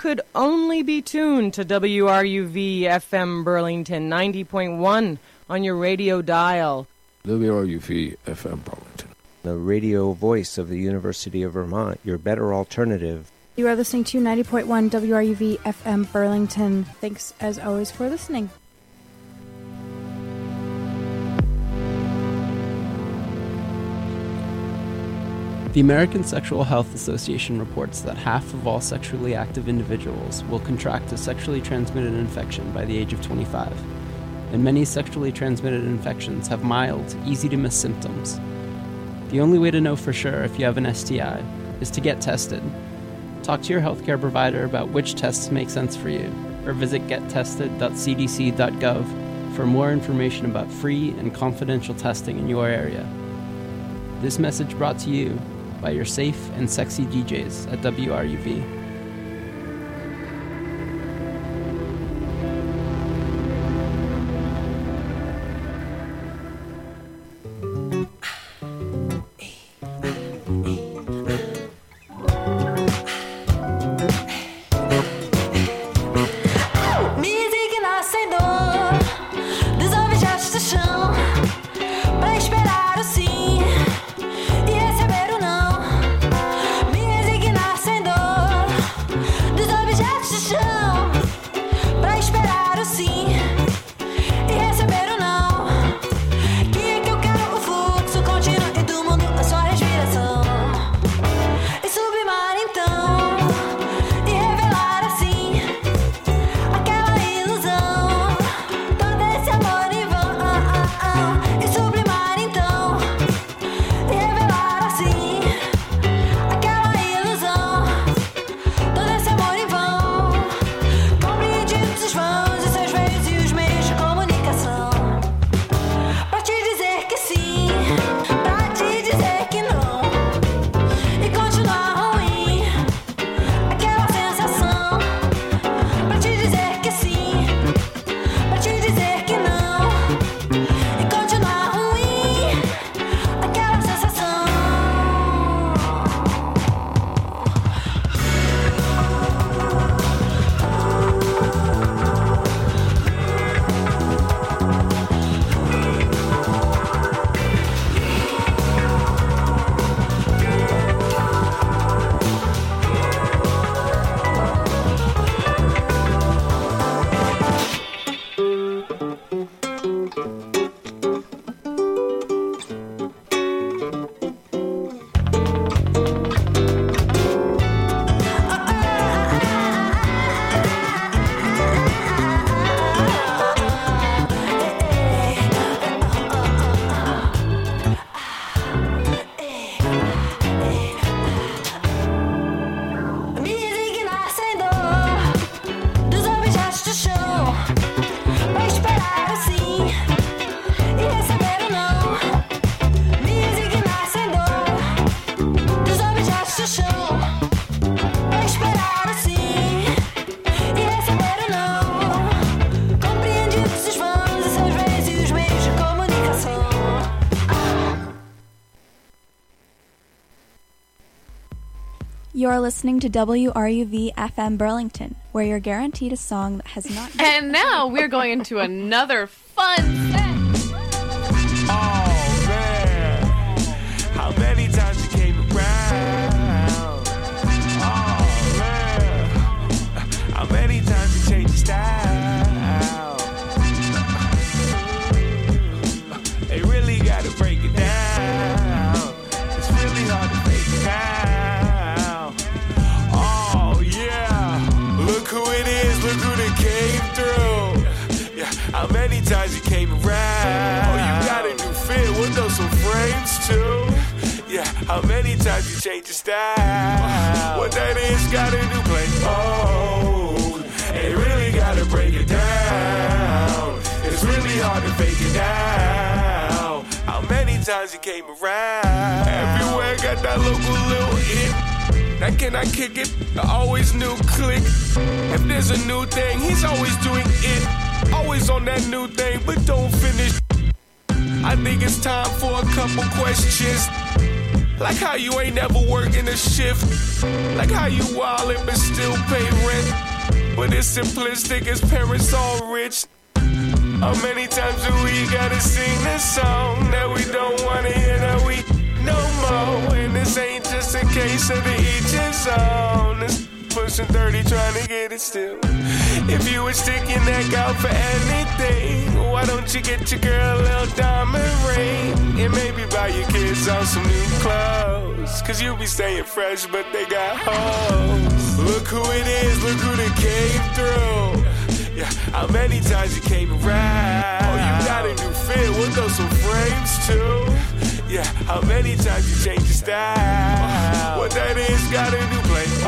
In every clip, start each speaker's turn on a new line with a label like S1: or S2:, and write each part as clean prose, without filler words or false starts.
S1: could only be tuned to WRUV FM Burlington 90.1 on your radio dial.
S2: WRUV FM Burlington.
S3: The radio voice of the University of Vermont, your better alternative.
S4: You are listening to 90.1 WRUV FM Burlington. Thanks, as always, for listening.
S5: The American Sexual Health Association reports that half of all sexually active individuals will contract a sexually transmitted infection by the age of 25. And many sexually transmitted infections have mild, easy-to-miss symptoms. The only way to know for sure if you have an STI is to get tested. Talk to your healthcare provider about which tests make sense for you, or visit gettested.cdc.gov for more information about free and confidential testing in your area. This message brought to you by your safe and sexy DJs at WRUV.
S4: You're listening to WRUV FM Burlington, where you're guaranteed a song that has not...
S6: And now we're going into another fun set.
S7: Oh, man. How many times you came around? Oh, man. How many times you changed your style? They really gotta break it down. It's really hard to break it down. Look who it is, look who they came through. Yeah, how many times you came around? Oh, you got a new fit, with those some frames too. Yeah, how many times you changed your style? What that is, got a new play. Oh, they really gotta break it down. It's really hard to fake it down. How many times you came around? Everywhere got that local little hit. Now can I kick it? I always knew click. If there's a new thing, he's always doing it. Always on that new thing, but don't finish. I think it's time for a couple questions. Like how you ain't never working a shift. Like how you wildin' but still pay rent. But it's simplistic as parents all rich. How many times do we gotta sing this song that we don't wanna hear, that we no more? And this ain't just a case of the each his own. It's pushing 30 trying to get it still. If you would stick your neck out for anything, why don't you get your girl a little diamond ring? And maybe buy your kids on some new clothes, cause you be staying fresh but they got hoes. Look who it is, look who they came through. Yeah, how many times you came around? Oh, you got a new fit, we'll throw some frames too. Yeah, how many times you changed your style? What that is, got a new place.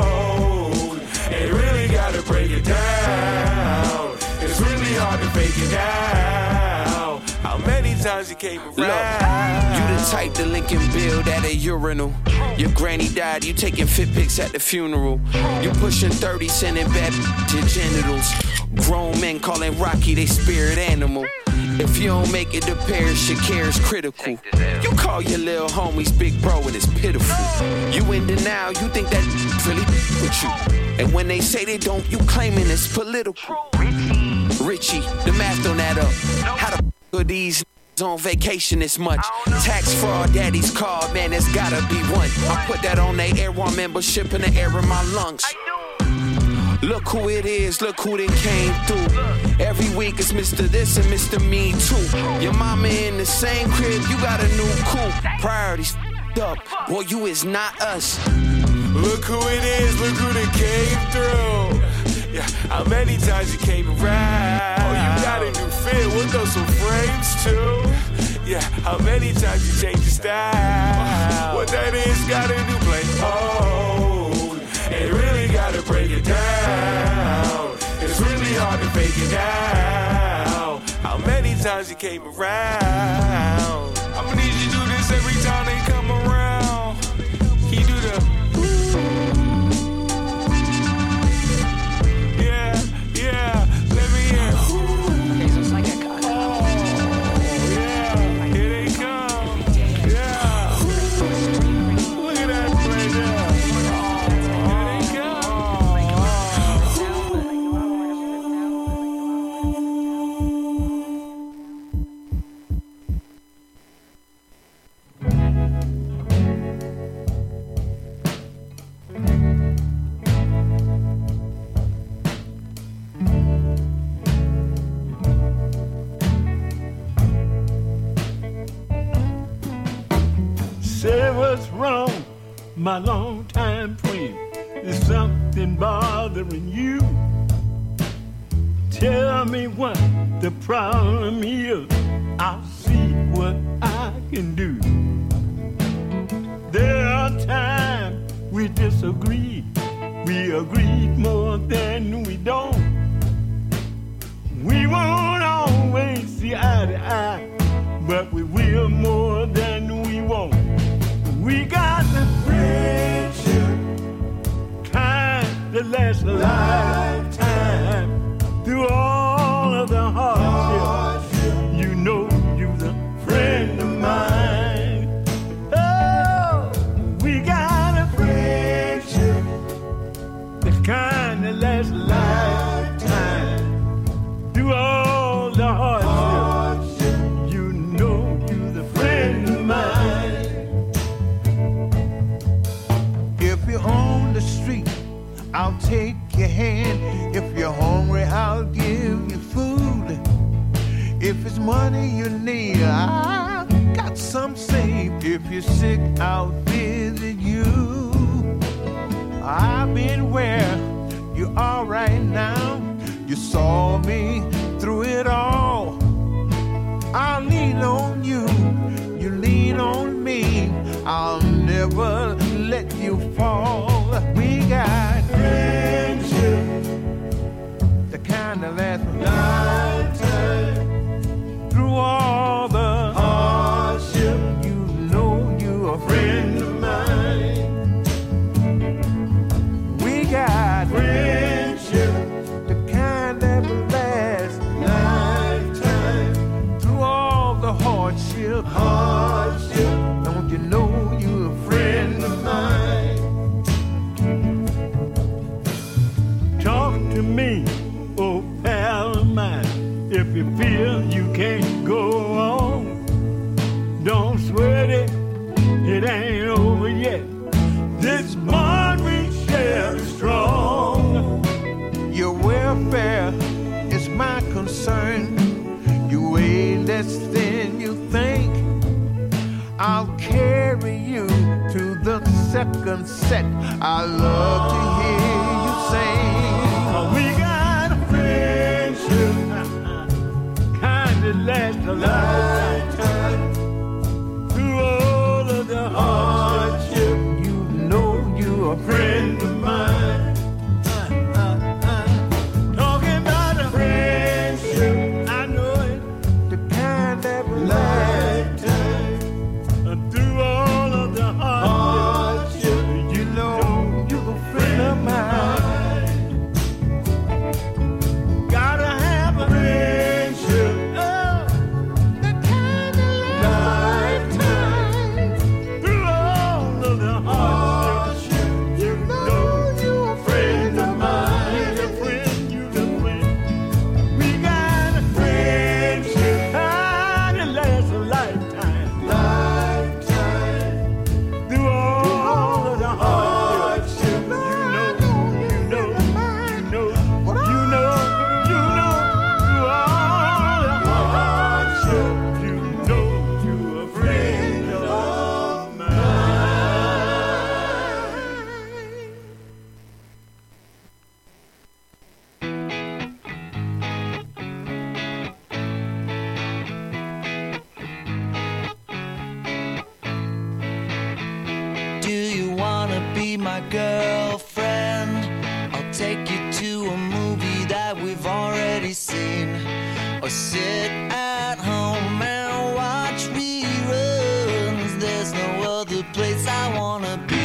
S7: Oh, and really gotta break it down. It's really hard to fake it now. How many times you came around?
S8: Look, you the type to link and build at a urinal. Your granny died, you taking fit pics at the funeral. You pushing 30, sending bad to genitals. Grown men calling Rocky they spirit animal. If you don't make it to Paris, your care is critical. You call your little homies big bro and it's pitiful. You in denial, you think that really with you. And when they say they don't, you claiming it's political. Richie, the math don't add up. How the are these on vacation this much? Tax fraud, daddy's card, man, there's gotta be one. I put that on their Air One membership in the air in my lungs. Look who it is, look who they came through. Every week it's Mr. This and Mr. Me Too. Your mama in the same crib, you got a new coupe. Priorities up, boy, you is not us.
S7: Look who it is, look who they came through. Yeah, how many times you came around? Oh, you got a new fit, we'll throw some frames too. Yeah, how many times you changed your style? What that is, got a new place. Oh, and really gotta break it down. It's really hard to fake it now. How many times you came around? I'ma need you to do this every time they come around. Can you do the yeah, let me hear. Okay, so it's like a cut. Oh, yeah, here they come. Yeah. Look at that play there. Here they
S9: Say what's wrong, my longtime friend. Is something bothering you? Tell me what the problem is. I'll see what I can do. There are times we disagree. We agree more than we don't. We won't always see eye to eye, but we will more than we won't. We got the friendship, kind that lasts a lifetime. Through all of the hardship, you know you're the friend of mine. Oh, we got a friendship, the kind that lasts a lifetime. Through all the hardship, you know you're the friend of mine. If you're on the street, I'll take your hand. If you're hungry, I'll give you food. If it's money you need, I got some saved. If you're sick, I'll visit you. I've been where you are right now. You saw me through it all. I'll lean on you, you lean on me. I'll never let you fall. We got friendship, the kind that lasts a lifetime. Through all the hardship, you know you're a friend of mine. We got friendship, the kind that lasts a lifetime. Through all the hardship, don't you know you're a if you feel you can't go on, don't sweat it, it ain't over yet. This bond we share is strong.
S10: Your welfare is my concern. You weigh less than you think. I'll carry you to the second set. I love to hear you sing.
S9: We got a friendship, kind that lasts a lifetime. Through all of the hardship,
S10: you know you're a
S9: friend of mine. Talking about a friendship, I know it,
S10: the kind that will
S9: lifetime. Through all of the hardship,
S10: you know you're a friend of mine.
S9: Gotta have a friendship,
S10: The kind of
S9: lifetime. Through all of the hardship, you know you're a friend of mine. You're a friend, you're a friend. We got a friendship, kind that lasts a lifetime. Through all of the hardship, you know, through all the hardship, you know you're a friend of mine.
S11: Do you wanna be my girlfriend? I'll take you to a movie that we've already seen. Or sit at home and watch reruns. There's no other place I wanna be.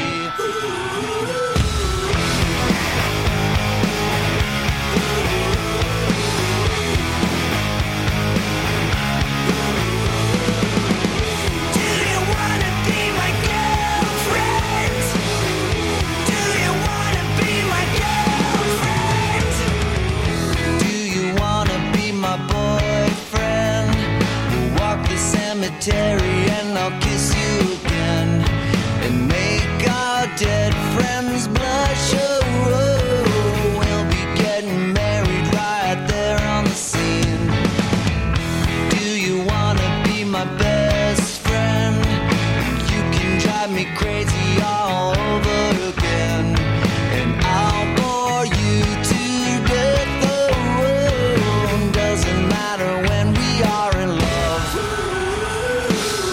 S11: Do you wanna be my girlfriend? Do you wanna be my girlfriend? Do you wanna be my boyfriend? We'll walk the cemetery and I'll kiss you again and make our dead friends blush. Oh, we'll be getting married right there on the scene. Do you wanna be my best friend? You can drive me crazy all over again, and I'll bore you to death. Oh, doesn't matter when we are in love.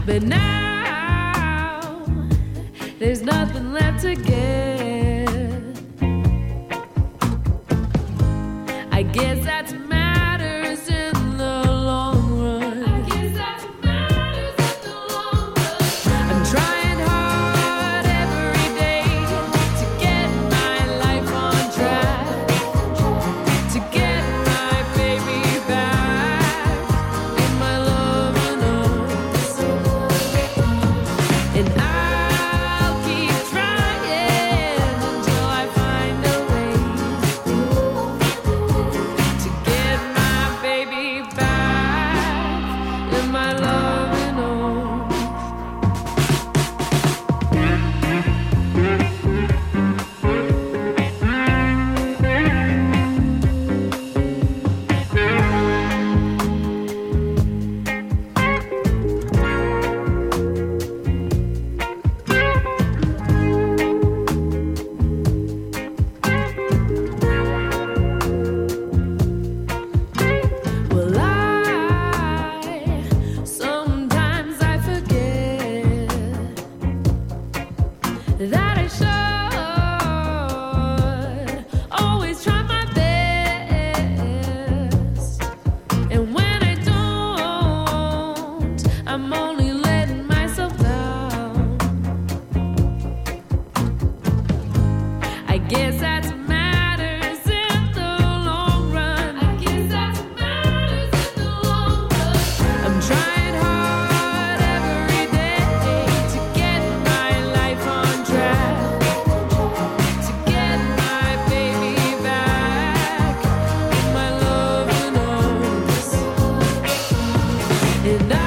S12: But now there's nothing left to give. I guess that's matters in the long run. I guess that's matters in the long run. I'm trying hard every day to get my life on track, to get my baby back in my loving arms. And I'll keep trying until I find a way to get my baby back in my loving arms. Well, sometimes I forget that I should always try my best. And when I don't, I'm only letting myself down. I guess that's matters in the long run. I guess that's matters in the long run. I'm trying hard every day to get my life on track, to get my baby back in my loving arms. And